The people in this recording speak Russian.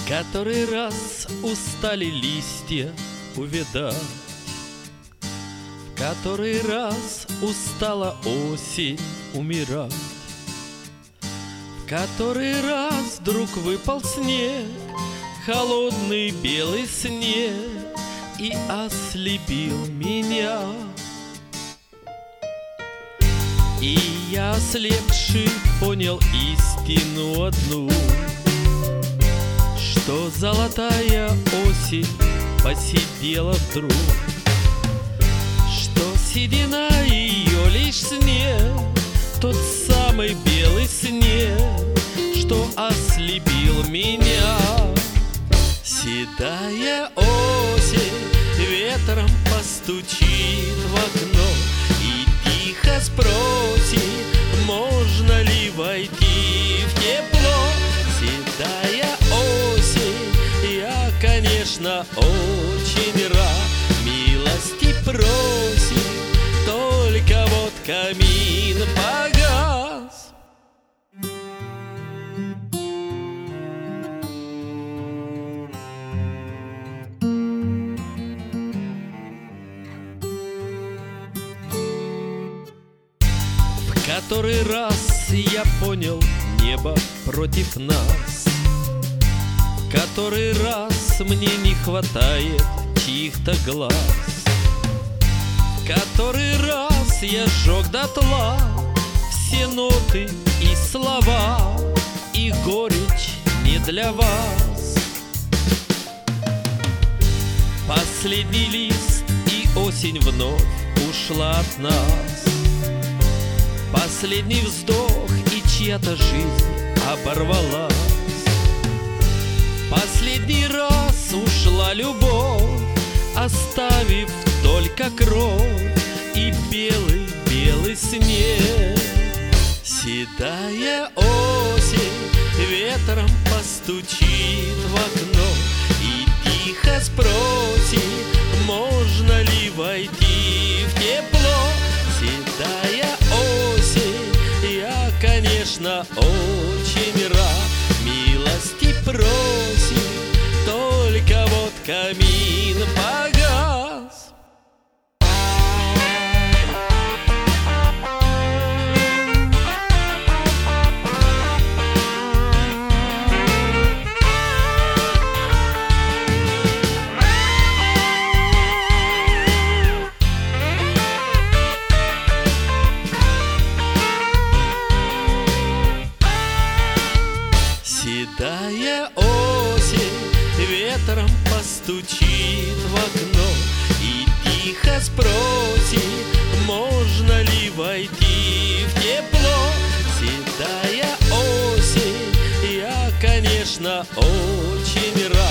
Который раз устали листья увядать, в который раз устала осень умирать, в который раз вдруг выпал снег, холодный белый снег, и ослепил меня. И я, ослепший, понял истину одну, что золотая осень посидела вдруг, что седина ее лишь снег, тот самый белый снег, что ослепил меня. Седая осень ветром постучит в окно и тихо спросит, можно ли войти в тепло. Седая осень, я, конечно, очень рад, милости просит, только вот камин погас. В который раз я понял небо против нас, в который раз мне не хватает чьих-то глаз, в который раз я сжег дотла все ноты и слова, и горечь не для вас. Последний лист, и осень вновь ушла от нас. Последний вздох, и чья-то жизнь оборвалась. Последний раз ушла любовь, оставив только кровь и белый-белый снег. Седая осень ветром постучит в окно и тихо спросит, можно ли войти в тепло. Седая осень, я, конечно, очень рад, милости просит, только вот камин погас. Седая осень ветром постучит в окно и тихо спросит, можно ли войти в тепло. Седая осень, я, конечно, очень рад,